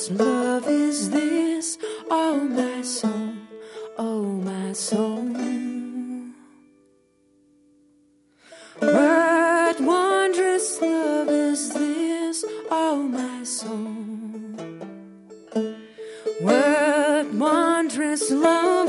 wondrous love is this, oh my soul, oh my soul. What wondrous love is this, oh my soul. What wondrous love